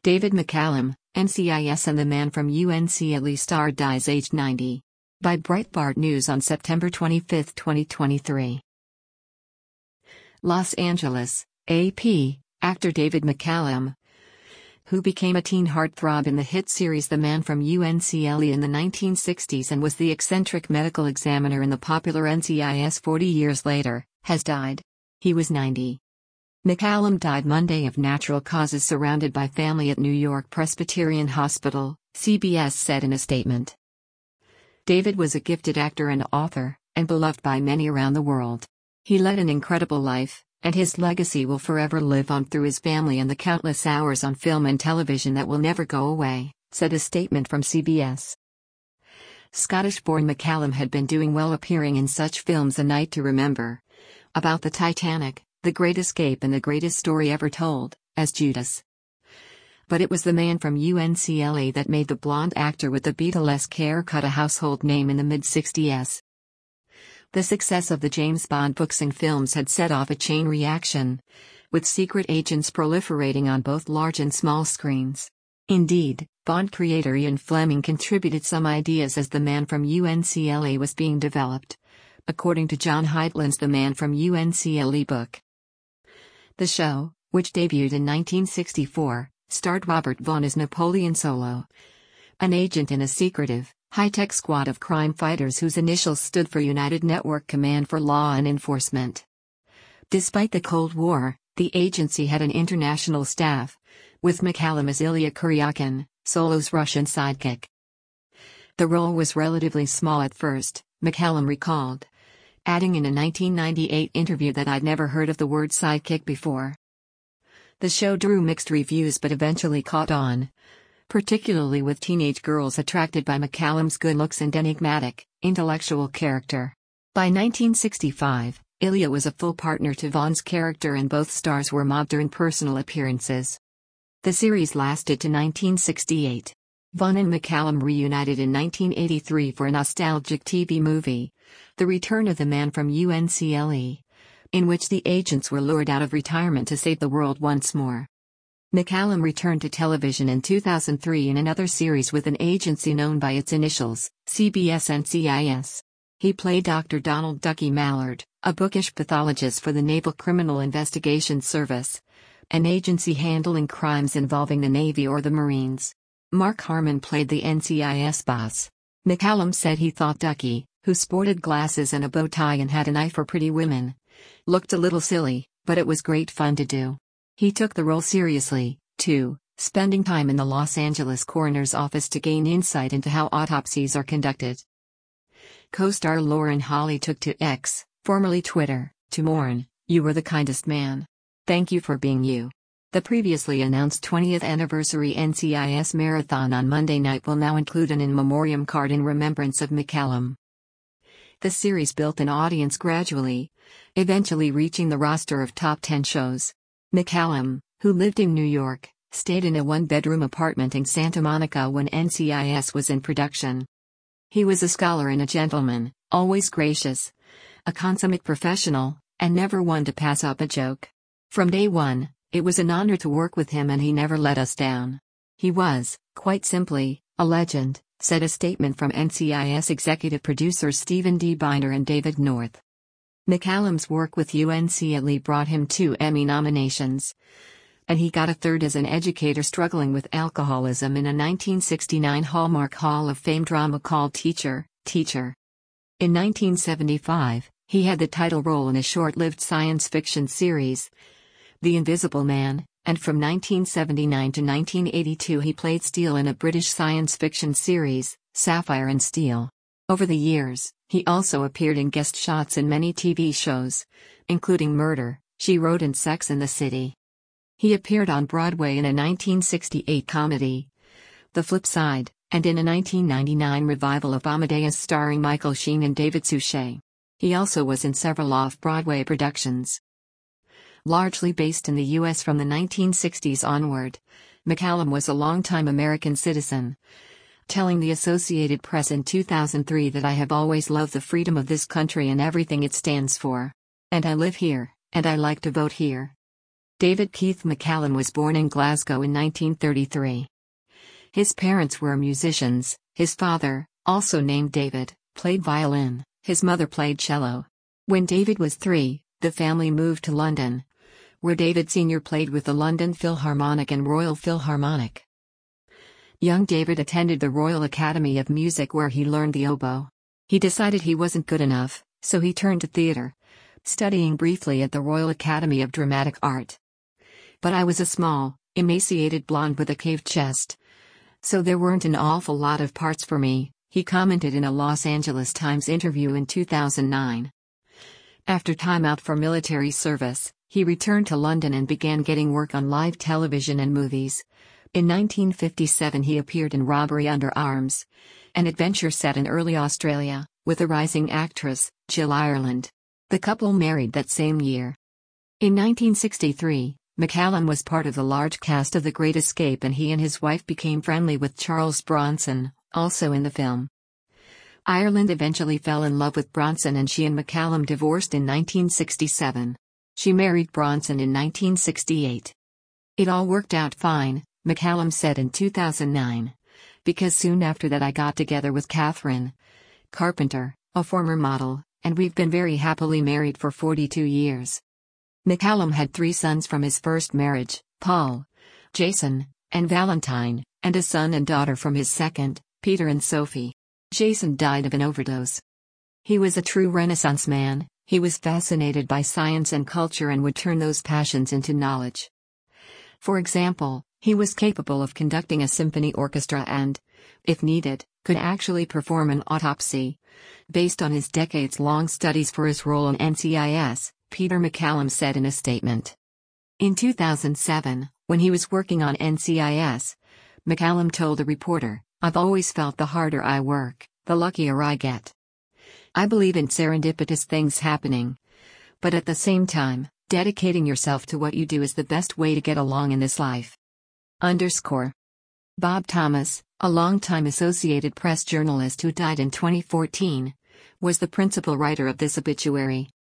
David McCallum, NCIS and the Man from UNCLE star dies aged 90. By Breitbart News on September 25, 2023. Los Angeles, AP, actor David McCallum, who became a teen heartthrob in the hit series The Man from UNCLE in the 1960s and was the eccentric medical examiner in the popular NCIS 40 years later, has died. He was 90. McCallum died Monday of natural causes surrounded by family at New York Presbyterian Hospital, CBS said in a statement. David was a gifted actor and author, and beloved by many around the world. He led an incredible life, and his legacy will forever live on through his family and the countless hours on film and television that will never go away, said a statement from CBS. Scottish-born McCallum had been doing well appearing in such films A Night to Remember, About the Titanic, The Great Escape and The Greatest Story Ever Told, as Judas. But it was The Man from UNCLE that made the blonde actor with the Beatlesque haircut a household name in the mid-60s. The success of the James Bond books and films had set off a chain reaction, with secret agents proliferating on both large and small screens. Indeed, Bond creator Ian Fleming contributed some ideas as The Man from UNCLE was being developed, according to John Heitland's The Man from UNCLE book. The show, which debuted in 1964, starred Robert Vaughn as Napoleon Solo, an agent in a secretive, high-tech squad of crime fighters whose initials stood for United Network Command for Law and Enforcement. Despite the Cold War, the agency had an international staff, with McCallum as Ilya Kuryakin, Solo's Russian sidekick. The role was relatively small at first, McCallum recalled, adding in a 1998 interview that I'd never heard of the word sidekick before. The show drew mixed reviews but eventually caught on, particularly with teenage girls attracted by McCallum's good looks and enigmatic, intellectual character. By 1965, Ilya was a full partner to Vaughn's character and both stars were mobbed during personal appearances. The series lasted to 1968. Vaughn and McCallum reunited in 1983 for a nostalgic TV movie, The Return of the Man from UNCLE, in which the agents were lured out of retirement to save the world once more. McCallum returned to television in 2003 in another series with an agency known by its initials, CBS NCIS. He played Dr. Donald Ducky Mallard, a bookish pathologist for the Naval Criminal Investigation Service, an agency handling crimes involving the Navy or the Marines. Mark Harmon played the NCIS boss. McCallum said he thought Ducky, who sported glasses and a bow tie and had an eye for pretty women, looked a little silly, but it was great fun to do. He took the role seriously, too, spending time in the Los Angeles coroner's office to gain insight into how autopsies are conducted. Co-star Lauren Holly took to X, formerly Twitter, to mourn, "You were the kindest man. Thank you for being you." The previously announced 20th anniversary NCIS marathon on Monday night will now include an in memoriam card in remembrance of McCallum. The series built an audience gradually, eventually reaching the roster of top 10 shows. McCallum, who lived in New York, stayed in a one-bedroom apartment in Santa Monica when NCIS was in production. He was a scholar and a gentleman, always gracious, a consummate professional, and never one to pass up a joke. From day one, it was an honor to work with him and he never let us down. He was, quite simply, a legend, said a statement from NCIS executive producers Stephen D. Binder and David North. McCallum's work with UNCLE brought him 2 Emmy nominations, and he got a third as an educator struggling with alcoholism in a 1969 Hallmark Hall of Fame drama called Teacher, Teacher. In 1975, he had the title role in a short-lived science fiction series, The Invisible Man, and from 1979 to 1982 he played Steele in a British science fiction series, Sapphire and Steel. Over the years, he also appeared in guest shots in many TV shows, including Murder, She Wrote and Sex and the City. He appeared on Broadway in a 1968 comedy, The Flip Side, and in a 1999 revival of Amadeus starring Michael Sheen and David Suchet. He also was in several off-Broadway productions. Largely based in the U.S. from the 1960s onward, McCallum was a longtime American citizen, telling the Associated Press in 2003 that "I have always loved the freedom of this country and everything it stands for. And I live here, and I like to vote here." David Keith McCallum was born in Glasgow in 1933. His parents were musicians. His father, also named David, played violin, his mother played cello. When David was 3, the family moved to London, where David Sr. played with the London Philharmonic and Royal Philharmonic. Young David attended the Royal Academy of Music where he learned the oboe. He decided he wasn't good enough, so he turned to theatre, studying briefly at the Royal Academy of Dramatic Art. But I was a small, emaciated blonde with a caved chest, so there weren't an awful lot of parts for me, he commented in a Los Angeles Times interview in 2009. After time out for military service, he returned to London and began getting work on live television and movies. In 1957 he appeared in Robbery Under Arms, an adventure set in early Australia, with a rising actress, Jill Ireland. The couple married that same year. In 1963, McCallum was part of the large cast of The Great Escape, and he and his wife became friendly with Charles Bronson, also in the film. Ireland eventually fell in love with Bronson and she and McCallum divorced in 1967. She married Bronson in 1968. It all worked out fine, McCallum said in 2009. Because soon after that I got together with Catherine Carpenter, a former model, and we've been very happily married for 42 years. McCallum had 3 sons from his first marriage, Paul, Jason, and Valentine, and a son and daughter from his second, Peter and Sophie. Jason died of an overdose. He was a true Renaissance man. He was fascinated by science and culture and would turn those passions into knowledge. For example, he was capable of conducting a symphony orchestra and, if needed, could actually perform an autopsy. Based on his decades-long studies for his role in NCIS, Peter McCallum said in a statement. In 2007, when he was working on NCIS, McCallum told a reporter, "I've always felt the harder I work, the luckier I get. I believe in serendipitous things happening. But at the same time, dedicating yourself to what you do is the best way to get along in this life." Bob Thomas, a longtime Associated Press journalist who died in 2014, was the principal writer of this obituary.